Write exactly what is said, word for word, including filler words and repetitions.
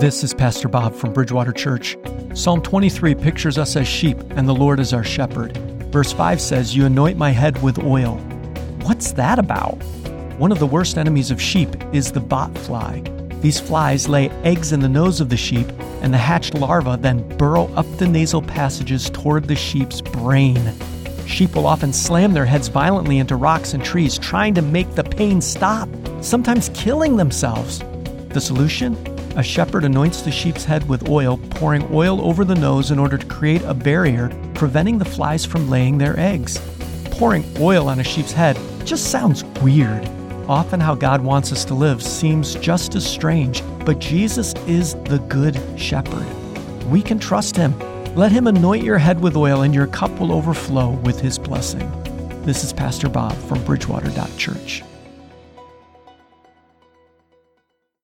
This is Pastor Bob from Bridgewater Church. Psalm twenty-three pictures us as sheep, and the Lord is our shepherd. Verse five says, "You anoint my head with oil." What's that about? One of the worst enemies of sheep is the bot fly. These flies lay eggs in the nose of the sheep, and the hatched larvae then burrow up the nasal passages toward the sheep's brain. Sheep will often slam their heads violently into rocks and trees, trying to make the pain stop, sometimes killing themselves. The solution? A shepherd anoints the sheep's head with oil, pouring oil over the nose in order to create a barrier, preventing the flies from laying their eggs. Pouring oil on a sheep's head just sounds weird. Often how God wants us to live seems just as strange, but Jesus is the good shepherd. We can trust him. Let him anoint your head with oil, and your cup will overflow with his blessing. This is Pastor Bob from Bridgewater Church.